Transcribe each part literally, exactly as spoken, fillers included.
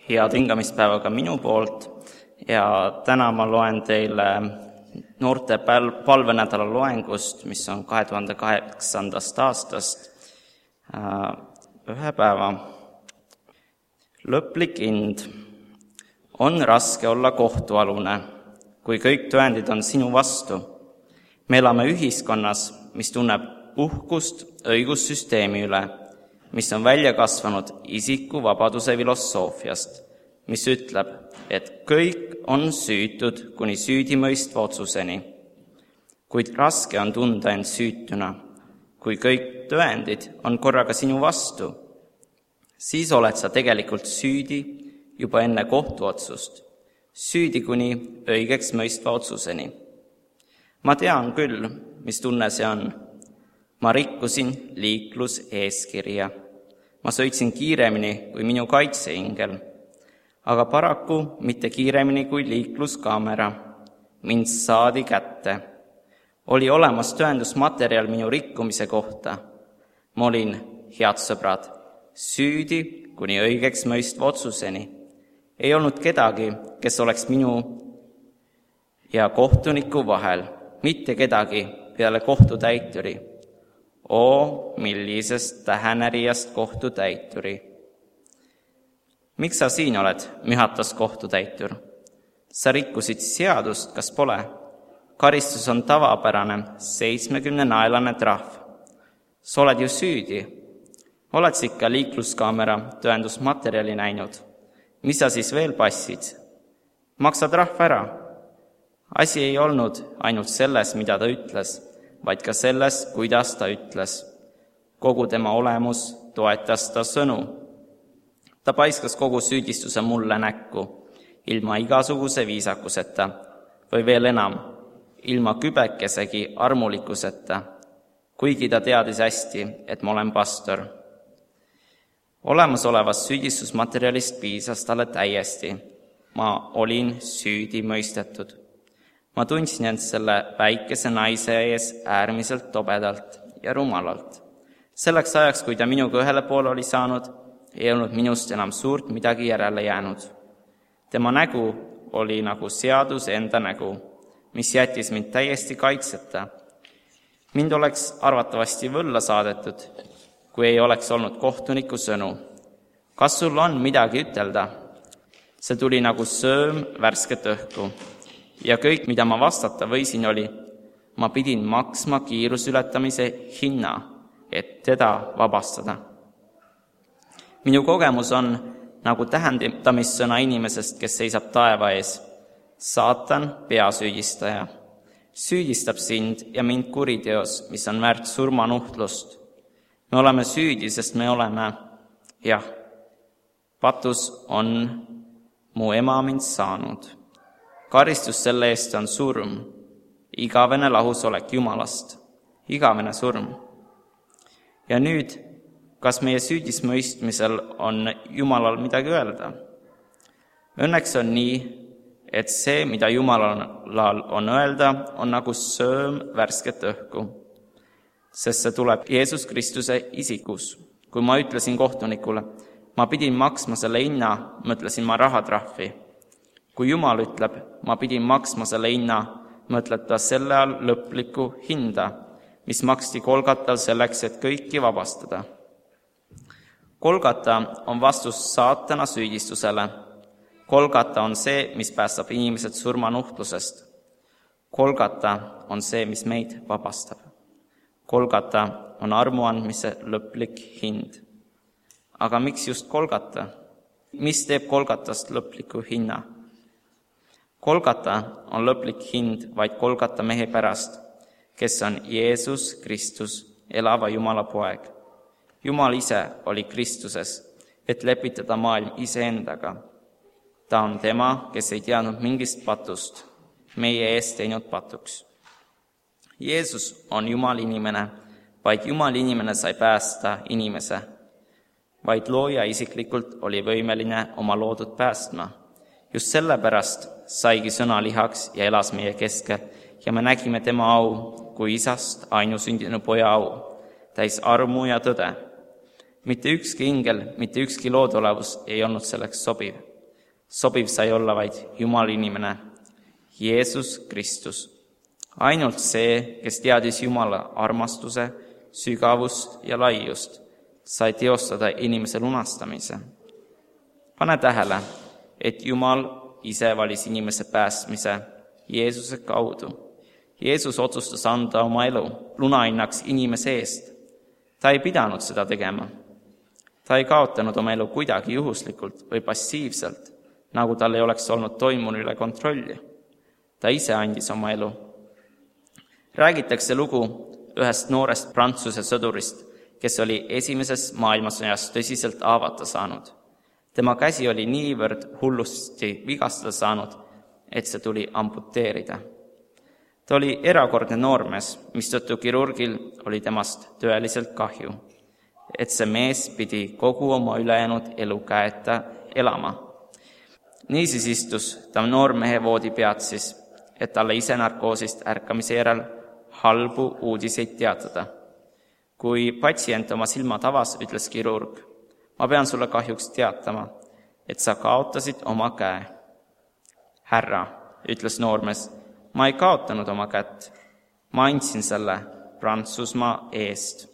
Head hingamispäevaga minu poolt ja täna ma loen teile noorte palvenädala loengust, mis on kahe tuhande kaheksandast aastast, ühe päeva. Lõplik hind. On raske olla kohtualune, kui kõik tõendid on sinu vastu. Me elame ühiskonnas, mis tunneb uhkust õigussüsteemi üle, mis on välja kasvanud isiku vabaduse filosoofiast, mis ütleb, et kõik on süütud kuni süüdimõistva otsuseni. Kuid raske on tunda end süütuna, kui kõik tõendid on korraga sinu vastu. Siis oled sa tegelikult süüdi juba enne kohtuotsust, süüdi kuni õigeks mõistva otsuseni. Ma tean küll, mis tunne see on. Ma rikkusin liikluseeskirja. Ma sõitsin kiiremini kui minu kaitseingel, aga paraku mitte kiiremini kui liikluskaamera. Mind saadi kätte. Oli olemas tõendusmaterjal minu rikkumise kohta. Ma olin, head sõbrad, süüdi kuni õigeks mõistva otsuseni. Ei olnud kedagi, kes oleks minu ja kohtuniku vahel, mitte kedagi peale kohtutäituri. O, millisest tähenärijast kohtutäituri. Miks sa siin oled, mühatas kohtutäitur? Sa rikkusid seadust, kas pole? Karistus on tavapärane, seitsmekümne naelane trahv. Sa oled ju süüdi. Oled sa ikka liikluskaamera tõendusmaterjali näinud? Mis sa siis veel passid? Maksa trahv ära. Asi ei olnud ainult selles, mida ta ütles, vaid ka selles, kuidas ta ütles. Kogu tema olemus toetas ta sõnu. Ta paiskas kogu süüdistuse mulle näkku, ilma igasuguse viisakuseta, või veel enam, ilma kübekesegi armulikkuseta, kuigi ta teadis hästi, et ma olen pastor. Olemasolevast süüdistusmaterjalist piisas talle täiesti. Ma olin süüdi mõistetud. Ma tundsin end selle väikese naise ees äärmiselt tobedalt ja rumalalt. Selleks ajaks, kui ta minuga ühele poole oli saanud, ei olnud minust enam suurt midagi järele jäänud. Tema nägu oli nagu seadus enda nägu, mis jättis mind täiesti kaitseta. Mind oleks arvatavasti võlla saadetud, kui ei oleks olnud kohtuniku sõnu. Kas sul on midagi ütelda? See tuli nagu sööm värsket õhku. Ja kõik, mida ma vastata võisin, oli, ma pidin maksma kiirusületamise hinna, et teda vabastada. Minu kogemus on nagu tähendamissõna inimesest, kes seisab taeva ees. Saatan, peasüüdistaja, süüdistab sind ja mind kuriteos, mis on väärt surmanuhtlust. Me oleme süüdi, sest me oleme, jah, patus on mu ema mind saanud. Karistus selle eest on surm, igavene lahusolek Jumalast, igavene surm. Ja nüüd, kas meie süüdismõistmisel on Jumalal midagi öelda? Õnneks on nii, et see, mida Jumalal on öelda, on nagu sööm värsket õhku, sest see tuleb Jeesus Kristuse isikus. Kui ma ütlesin kohtunikule, ma pidin maksma selle hinna, mõtlesin ma rahatrahvi. Kui Jumal ütleb, ma pidin maksma selle hinna, mõtled ta selle all lõplikku hinda, mis maksti Kolgatal selleks, et kõiki vabastada. Kolgata on vastus saatana süüdistusele. Kolgata on see, mis päästab inimesed surmanuhtlusest. Kolgata on see, mis meid vabastab. Kolgata on armu andmise lõplik hind. Aga miks just Kolgata? Mis teeb Kolgatast lõpliku hinna? Kolgata on lõplik hind vaid Kolgata mehe pärast, kes on Jeesus Kristus, elava Jumala poeg. Jumal ise oli Kristuses, et lepitada maailm iseendaga. Ta on tema, kes ei teadnud mingist patust, meie eest teinud patuks. Jeesus on Jumal inimene, vaid Jumal inimene sai päästa inimese, vaid looja isiklikult oli võimeline oma loodud päästma. Just sellepärast saigi sõna lihaks ja elas meie keskel ja me nägime tema au kui isast ainusündinu poja au, täis armu ja tõde. Mitte ükski ingel, mitte ükski loodolevus ei olnud selleks sobiv. Sobiv sai olla vaid Jumala inimene, Jeesus Kristus. Ainult see, kes teadis Jumala armastuse, sügavust ja laiust, sai teostada inimese lunastamise. Pane tähele, et Jumal ise valis inimese päästmise Jeesuse kaudu. Jeesus otsustas anda oma elu lunahinnaks inimese eest. Ta ei pidanud seda tegema. Ta ei kaotanud oma elu kuidagi juhuslikult või passiivselt, nagu tal ei oleks olnud toimunu üle kontrolli. Ta ise andis oma elu. Räägitakse lugu ühest noorest Prantsuse sõdurist, kes oli esimeses maailmasõjas tõsiselt haavata saanud. Tema käsi oli niivõrd hullusti vigastada saanud, et see tuli amputeerida. Ta oli erakordne noormees, mistõttu kirurgil oli temast tõeliselt kahju, et see mees pidi kogu oma ülejäänud elu käeta elama. Niisiis istus ta noormehe voodi peatsis, et talle ise narkoosist ärkamise järel halbu uudiseid teatada. Kui patsient oma silmad avas, ütles kirurg: ma pean sulle kahjuks teatama, et sa kaotasid oma käe. Härra, ütles noormees, ma ei kaotanud oma kätt. Ma andsin selle Prantsusmaa eest.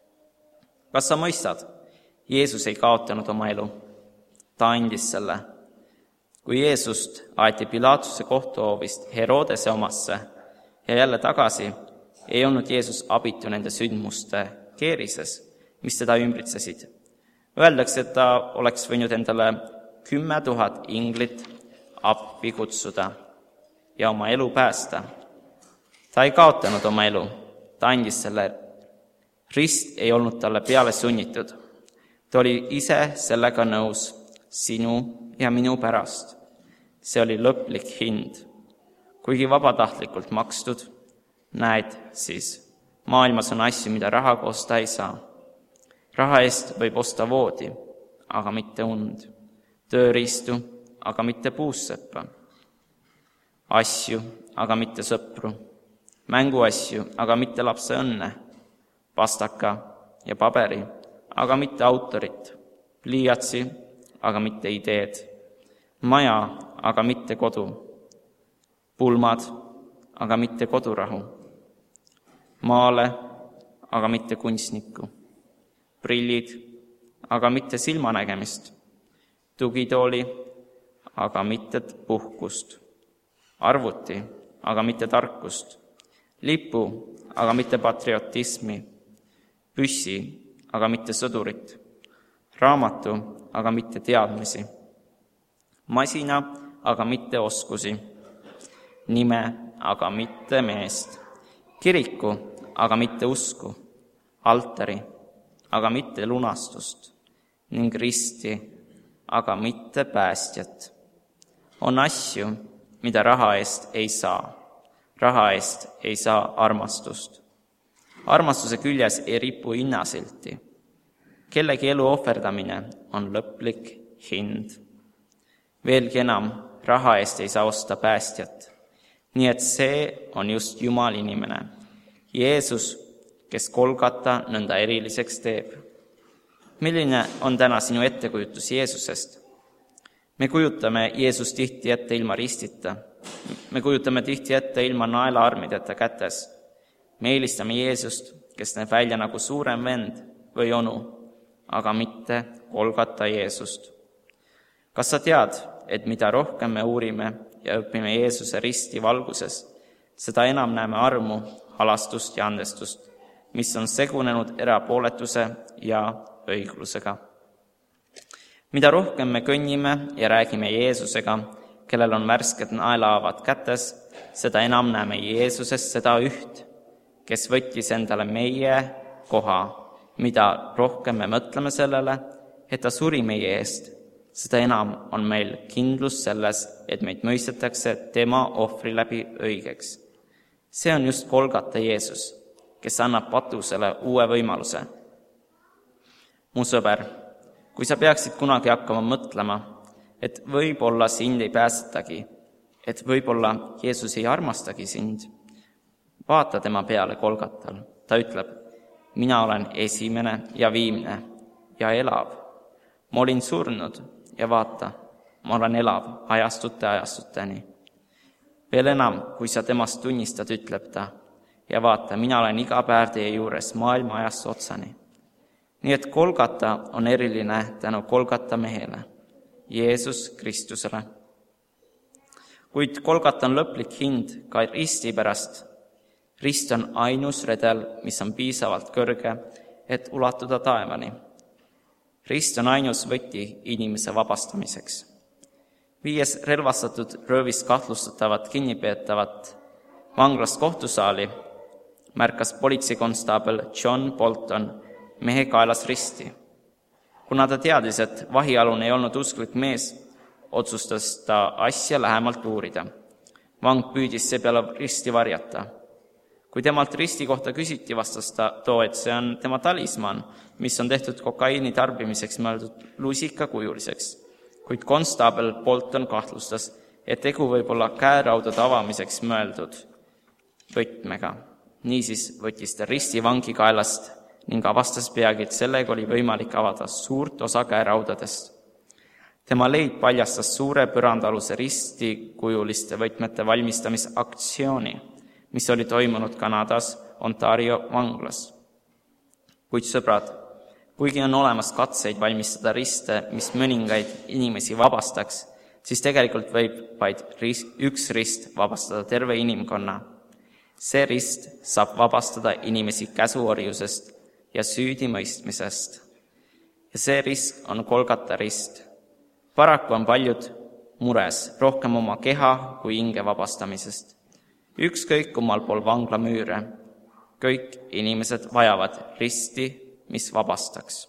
Kas sa mõistad? Jeesus ei kaotanud oma elu. Ta andis selle. Kui Jeesust aeti Pilatuse kohtuhoovist Herodese omasse ja jälle tagasi, ei olnud Jeesus abitu nende sündmuste keerises, mis teda ümbritsesid. Öeldakse, et ta oleks võinud endale kümme tuhat inglit appi kutsuda ja oma elu päästa. Ta ei kaotanud oma elu, ta andis selle. Rist ei olnud talle peale sunnitud. Ta oli ise sellega nõus sinu ja minu pärast. See oli lõplik hind. Kuigi vabatahtlikult makstud, näed siis, maailmas on asju, mida rahaga osta ei saa. Raha eest võib osta voodi, aga mitte und. Tööriistu, aga mitte puusseppa. Asju, aga mitte sõpru. Mänguasju, aga mitte lapse õnne. Pastaka ja paberi, aga mitte autorit. Pliiatsi, aga mitte ideed. Maja, aga mitte kodu. Pulmad, aga mitte kodurahu. Maale, aga mitte kunstnikku. Prillid, aga mitte silmanägemist. Tugitooli, aga mitte puhkust. Arvuti, aga mitte tarkust. Lipu, aga mitte patriotismi. Püssi, aga mitte sõdurit. Raamatu, aga mitte teadmisi. Masina, aga mitte oskusi. Nime, aga mitte meest. Kiriku, aga mitte usku. Altari, aga mitte lunastust. Ning risti, aga mitte päästjat. On asju, mida raha eest ei saa. Raha eest ei saa armastust. Armastuse küljes ei ripu hinnasilti. Kellegi elu ohverdamine on lõplik hind. Veelgi enam, raha eest ei saa osta päästjat. Nii et see on just Jumal inimene. Jeesus, kes Golgata nõnda eriliseks teeb. Milline on täna sinu ettekujutus Jeesusest? Me kujutame Jeesust tihti ette ilma ristita. Me kujutame tihti ette ilma naelaarmideta kätes. Me eelistame Jeesust, kes näeb välja nagu suurem vend või onu, aga mitte Golgata Jeesust. Kas sa tead, et mida rohkem me uurime ja õpime Jeesuse risti valguses, seda enam näeme armu, halastust ja andestust, mis on segunenud erapooletuse ja õiglusega. Mida rohkem me kõnnime ja räägime Jeesusega, kellel on värsked naelahaavad kätes, seda enam näeme Jeesusest seda üht, kes võttis endale meie koha. Mida rohkem me mõtleme sellele, et ta suri meie eest, seda enam on meil kindlus selles, et meid mõistetakse tema ohvri läbi õigeks. See on just Golgata Jeesus, kes annab patusele uue võimaluse. Mu sõber, kui sa peaksid kunagi hakkama mõtlema, et võib-olla sind ei pääsetagi, et võib-olla Jeesus ei armastagi sind, vaata tema peale Golgatal. Ta ütleb, mina olen esimene ja viimne ja elav. Ma olin surnud ja vaata, ma olen elav ajastute ajastuteni. Veel enam, kui sa temast tunnistad, ütleb ta, ja vaata, mina olen iga päev teie juures maailma ajast otsani. Nii et Golgata on eriline tänu Golgata mehele, Jeesus Kristusele. Kuid Golgata on lõplik hind ka risti pärast. Rist on ainus redel, mis on piisavalt kõrge, et ulatuda taevani. Rist on ainus võti inimese vabastamiseks. Viies relvastatud röövis kahtlustatavat kinnipeetavat vanglast kohtusaali, märkas politseikonstaabel John Bolton mehe kaelas risti. Kuna ta teadis, et vahialune ei olnud usklik mees, otsustas ta asja lähemalt uurida. Vang püüdis seepeale risti varjata. Kui temalt risti kohta küsiti, vastas ta too, et see on tema talisman, mis on tehtud kokaiini tarbimiseks mõeldud lusikakujuliseks. Kuid konstaabel Bolton kahtlustas, et tegu võib olla käeraudade avamiseks mõeldud võtmega. Niisiis võttis ta risti vangi kaelast ning avastas peagi, et sellega oli võimalik avada suurt osa käeraudadest. Tema leid paljastas suure põrandaluse ristikujuliste võtmete valmistamisaktsiooni, mis oli toimunud Kanadas Ontario vanglas. Kuid sõbrad, kuigi on olemas katseid valmistada riste, mis mõningaid inimesi vabastaks, siis tegelikult võib vaid üks rist vabastada terve inimkonna. See rist saab vabastada inimesi käsuorjusest ja süüdimõistmisest. Ja see rist on Golgata rist. Paraku on paljud mures rohkem oma keha kui hinge vabastamisest. Ükskõik kummal pool vangla müüre, kõik inimesed vajavad risti, mis vabastaks.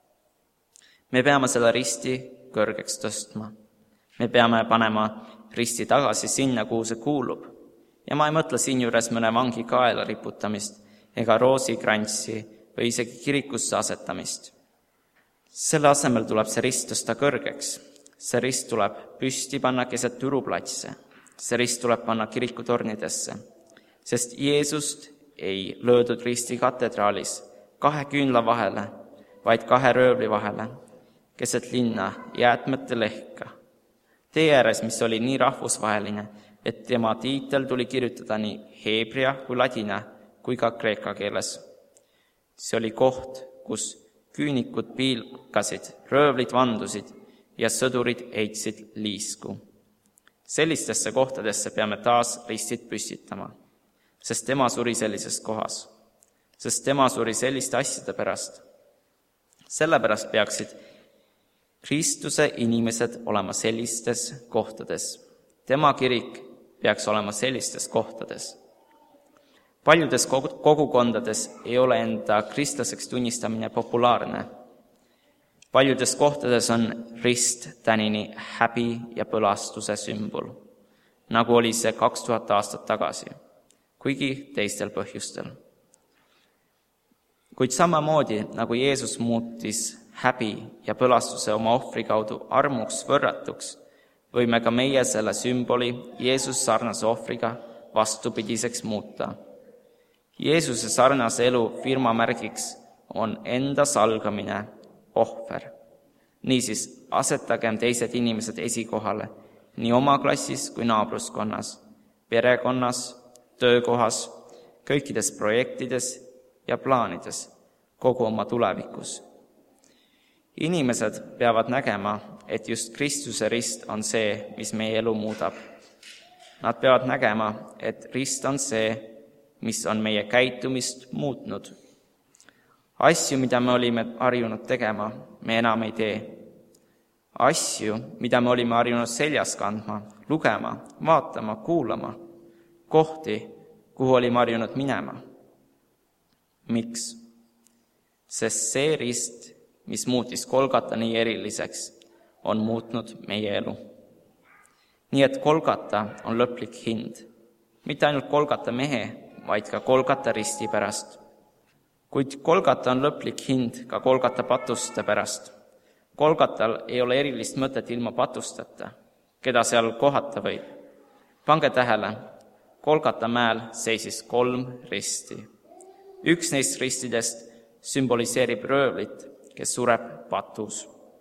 Me peame selle risti kõrgeks tõstma. Me peame panema risti tagasi sinna, kuhu see kuulub. Ja ma ei mõtle siinjuures mõne vangi kaela riputamist ega roosikrantsi või isegi kirikusse asetamist. Selle asemel tuleb see rist tõsta kõrgeks. See rist tuleb püsti panna keset turuplatse. See rist tuleb panna kirikutornidesse, sest Jeesust ei löödud risti katedraalis kahe küünla vahele, vaid kahe röövli vahele, keset linna jäätmete lehka. Tee ääres, mis oli nii rahvusvaheline, et tema tiitel tuli kirjutada nii heebrea kui ladina kui ka kreeka keeles. See oli koht, kus küünikud piilkasid, röövlid vandusid ja sõdurid heitsid liisku. Sellistesse kohtadesse peame taas ristid püstitama, sest tema suri sellises kohas, sest tema suri selliste asjade pärast. Sellepärast peaksid Kristuse inimesed olema sellistes kohtades. Tema kirik peaks olema sellistes kohtades. Paljudes kogukondades ei ole enda kristlaseks tunnistamine populaarne. Paljudes kohtades on rist tänini häbi ja põlastuse sümbol, nagu oli see kaks tuhat aastat tagasi, kuigi teistel põhjustel. Kuid samamoodi, nagu Jeesus muutis häbi ja põlastuse oma ohvri kaudu armuks võrratuks, võime ka meie selle sümboli Jeesus sarnase ohvriga vastupidiseks muuta. Jeesuse sarnase elu firmamärgiks on enda salgamine, ohver. Niisiis asetagem teised inimesed esikohale nii oma klassis kui naabruskonnas, perekonnas, töökohas, kõikides projektides ja plaanides, kogu oma tulevikus. Inimesed peavad nägema, et just Kristuse rist on see, mis meie elu muudab. Nad peavad nägema, et rist on see, mis on meie käitumist muutnud. Asju, mida me olime harjunud tegema, me enam ei tee. Asju, mida me olime harjunud seljas kandma, lugema, vaatama, kuulama. Kohti, kuhu olime harjunud minema. Miks? Sest see rist, mis muutis Golgata nii eriliseks, on muutnud meie elu. Nii et Golgata on lõplik hind. Mitte ainult Golgata mehe, vaid ka Golgata risti pärast. Kuid Golgata on lõplik hind ka Golgata patuste pärast. Golgatal ei ole erilist mõtet ilma patusteta, keda seal kohata võib. Pange tähele, Golgata mäel seisis kolm risti. Üks neist ristidest sümboliseerib röövlit, kes sureb patus.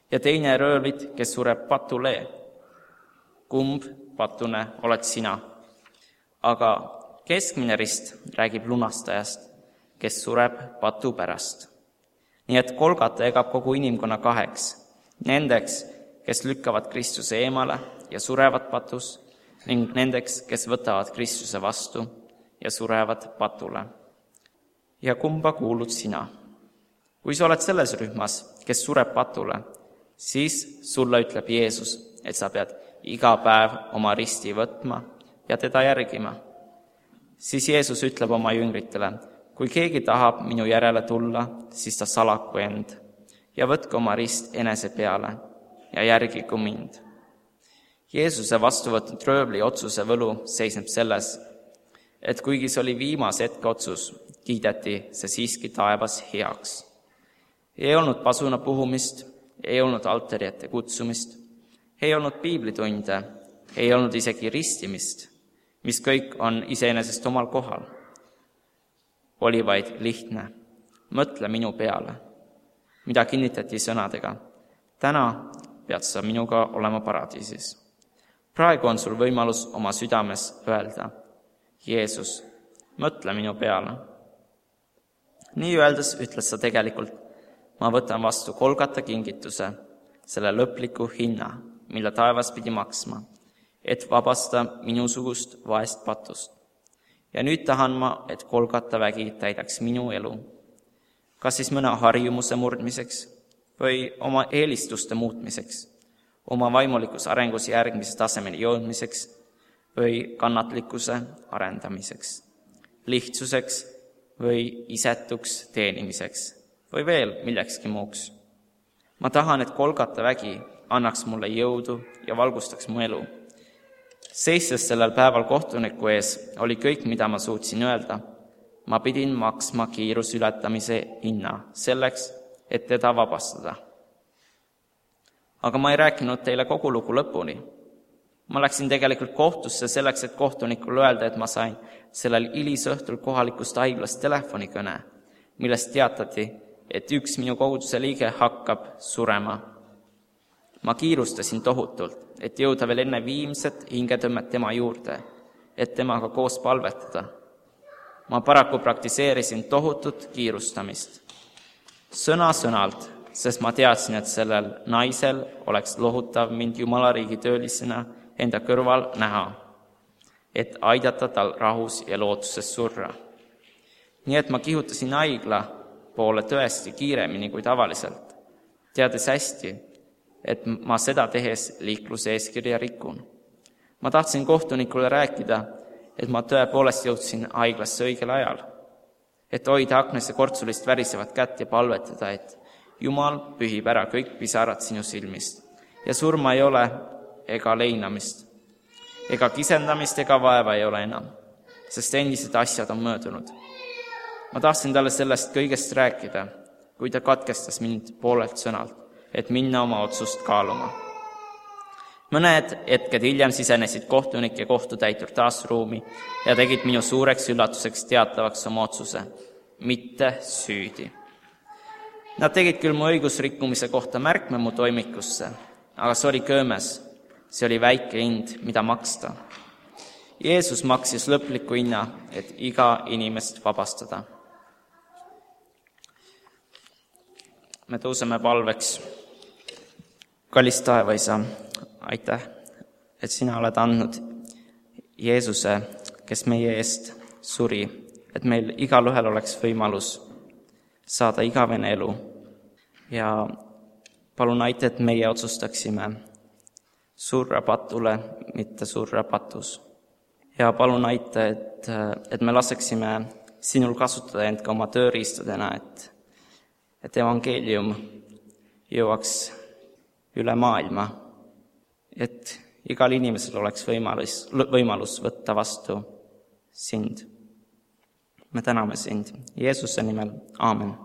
ja teine röövlit, kes sureb patulee. Kumb patune oled sina? Aga keskmine rist räägib lunastajast, kes sureb patu pärast. Nii et Golgata jagab kogu inimkonna kaheks, nendeks, kes lükkavad Kristuse eemale ja surevad patus, ning nendeks, kes võtavad Kristuse vastu ja surevad patule. Ja kumba kuulud sina? Kui sa oled selles rühmas, kes sureb patule, siis sulle ütleb Jeesus, et sa pead iga päev oma risti võtma ja teda järgima. Siis Jeesus ütleb oma jüngritele, kui keegi tahab minu järele tulla, siis ta salaku end ja võtke oma rist enese peale ja järgigu mind. Jeesuse vastu võtnud röövli otsuse võlu seisneb selles, et kuigi see oli viimase hetke otsus, kiideti see siiski taevas heaks. Ei olnud pasuna puhumist, ei olnud altari ette kutsumist, ei olnud piiblitunde, ei olnud isegi ristimist, mis kõik on iseenesest omal kohal. Oli vaid lihtne, mõtle minu peale, mida kinnitati sõnadega. Täna pead sa minuga olema paradiisis. Praegu on sul võimalus oma südames öelda, Jeesus, mõtle minu peale. Nii öeldes ütles sa tegelikult, ma võtan vastu Golgata kingituse, selle lõpliku hinna, mille taevas pidi maksma, et vabasta minusugust vaest patust. Ja nüüd tahan ma, et Golgata vägi täidaks minu elu. Kas siis mõne harjumuse murdmiseks või oma eelistuste muutmiseks, oma vaimulikus arengus järgmise tasemeni jõudmiseks või kannatlikkuse arendamiseks, lihtsuseks või isetuks teenimiseks või veel millekski muuks. Ma tahan, et Golgata vägi annaks mulle jõudu ja valgustaks mu elu. Seistes sellel päeval kohtuniku ees oli kõik, mida ma suutsin öelda. Ma pidin maksma kiirusületamise hinna selleks, et teda vabastada. Aga ma ei rääkinud teile kogu lugu lõpuni. Ma läksin tegelikult kohtusse selleks, et kohtunikule öelda, et ma sain sellel hilisõhtul kohalikust haiglast telefonikõne, millest teatati, et üks minu koguduse liige hakkab surema. Ma kiirustasin tohutult, et jõuda veel enne viimset hingetõmmet tema juurde, et temaga koos palvetada. Ma paraku praktiseerisin tohutut kiirustamist. Sõna-sõnalt, sest ma teadsin, et sellel naisel oleks lohutav mind Jumala riigi töölisena enda kõrval näha, et aidata tal rahus ja lootuses surra. Nii et ma kihutasin haigla poole tõesti kiiremini kui tavaliselt, teades hästi, et ma seda tehes liikluse eeskirja rikun. Ma tahtsin kohtunikule rääkida, et ma tõepoolest jõudsin haiglasse õigel ajal, et hoida aknesse kortsulist värisevat kätt ja palvetada, et Jumal pühib ära kõik pisarad sinu silmist ja surma ei ole ega leinamist, ega kisendamist ega vaeva ei ole enam, sest endised asjad on möödunud. Ma tahtsin talle sellest kõigest rääkida, kui ta katkestas mind poolelt sõnalt, et minna oma otsust kaaluma. Mõned hetked hiljem sisenesid kohtunik ja kohtutäitur taas ruumi ja tegid minu suureks üllatuseks teatavaks oma otsuse, mitte süüdi. Nad tegid küll mu õigusrikkumise kohta märkme mu toimikusse, aga see oli köömes, see oli väike hind, mida maksta. Jeesus maksis lõpliku hinna, et iga inimest vabastada. Me tõuseme palveks. Kallis taevaisa, aitäh, et sina oled andnud Jeesuse, kes meie eest suri, et meil igal ühel oleks võimalus saada igavene elu. Ja palun aita, et meie otsustaksime surra patule, mitte surra patus. Ja palun aita, et, et me laseksime sinul kasutada end ka oma tööriistadena, et, et evangeelium jõuaks üle maailma, et igal inimesel oleks võimalus, võimalus võtta vastu sind. Me täname sind Jeesuse nimel. Aamen.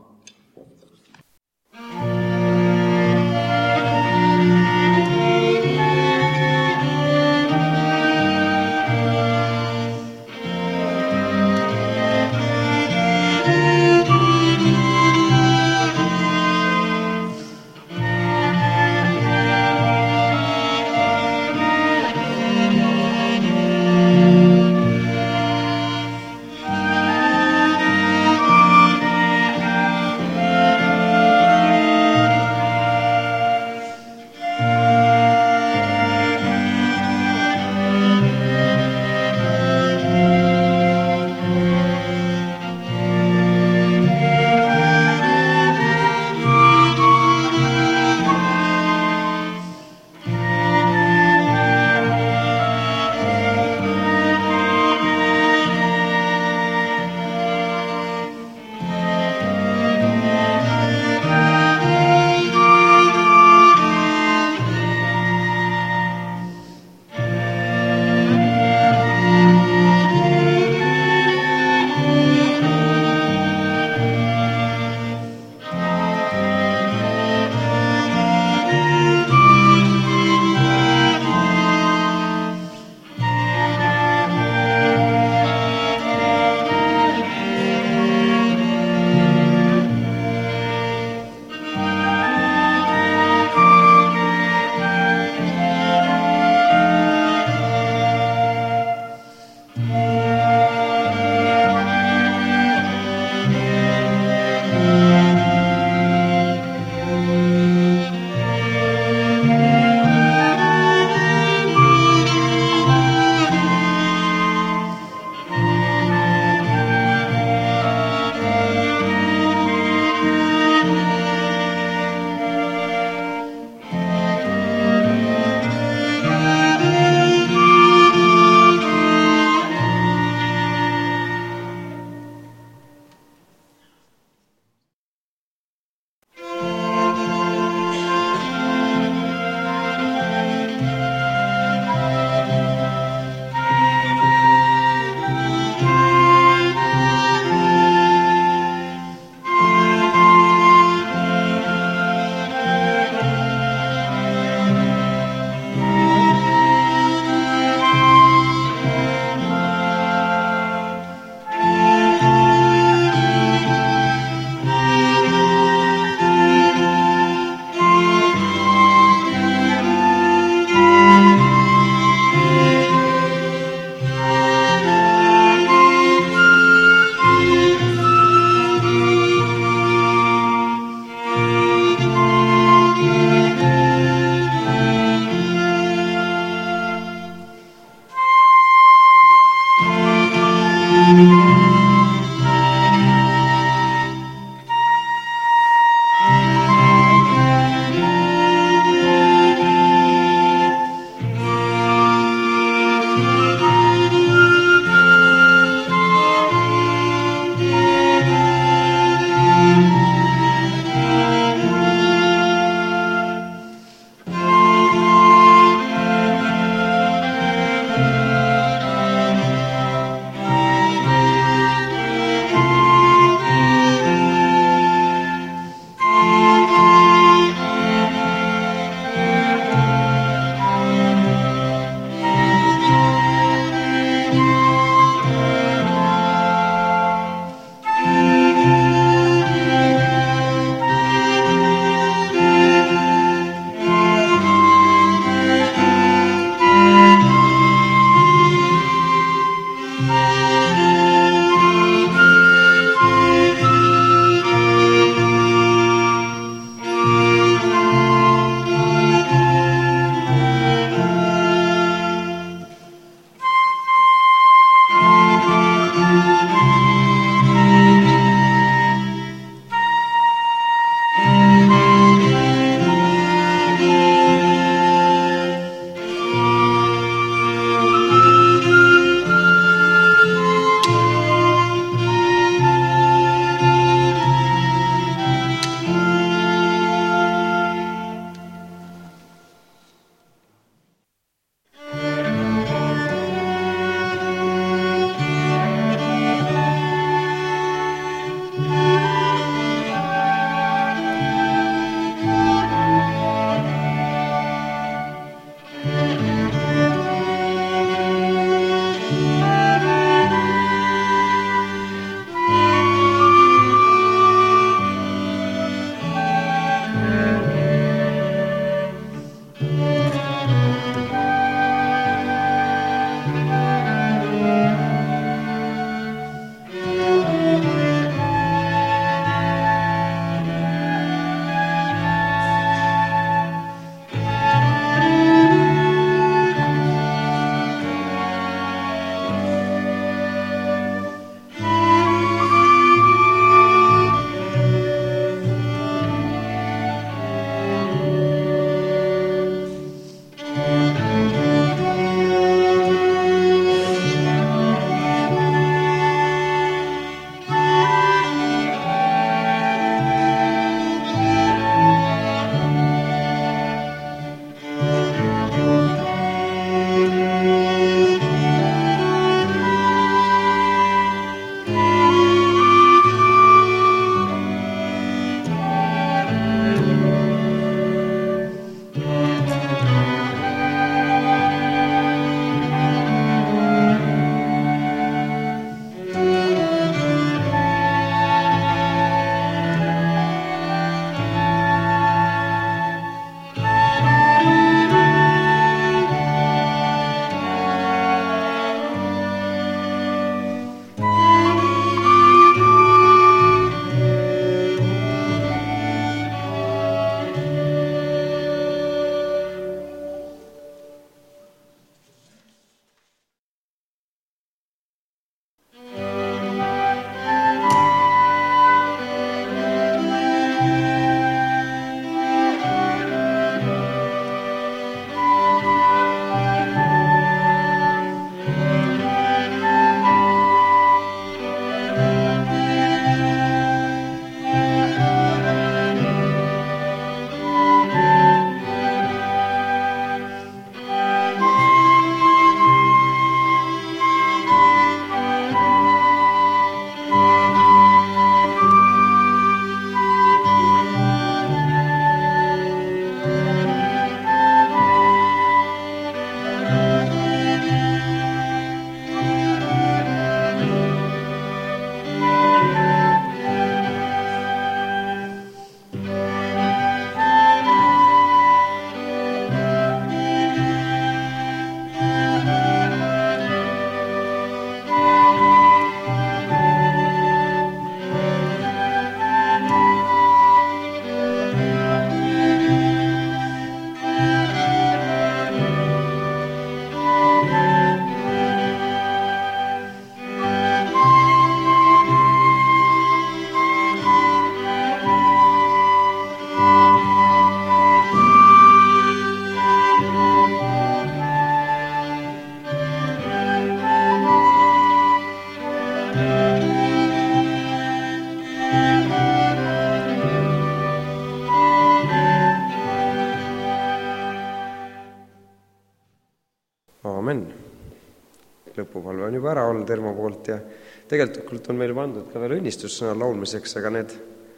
Aamen. Lõpupalve on juba ära olnud Termo poolt ja tegelikult on meil pandud ka veel õnnistussõna laulmiseks, aga need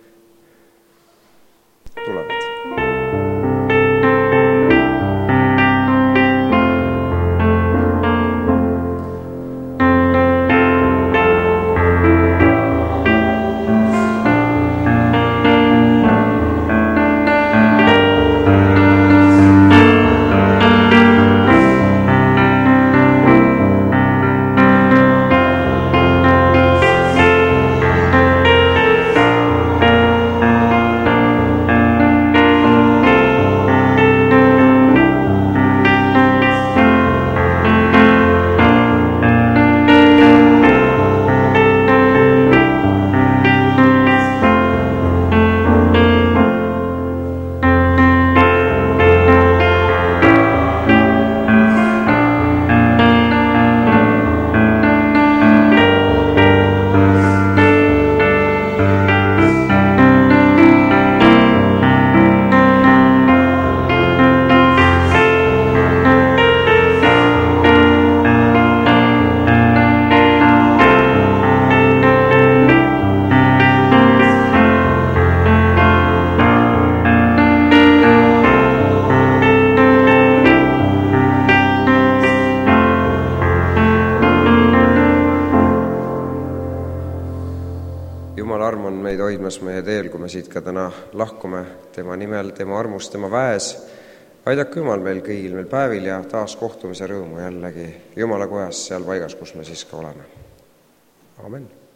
tulevad. Jumal arm on meid hoidmas meie teel, kui me siit ka täna lahkume tema nimel, tema armus, tema väes. Aidaku Jumal meil kõigil meil päevil ja taas kohtumise rõõmu jällegi Jumala kojas seal paigas, kus me siis ka oleme. Amen.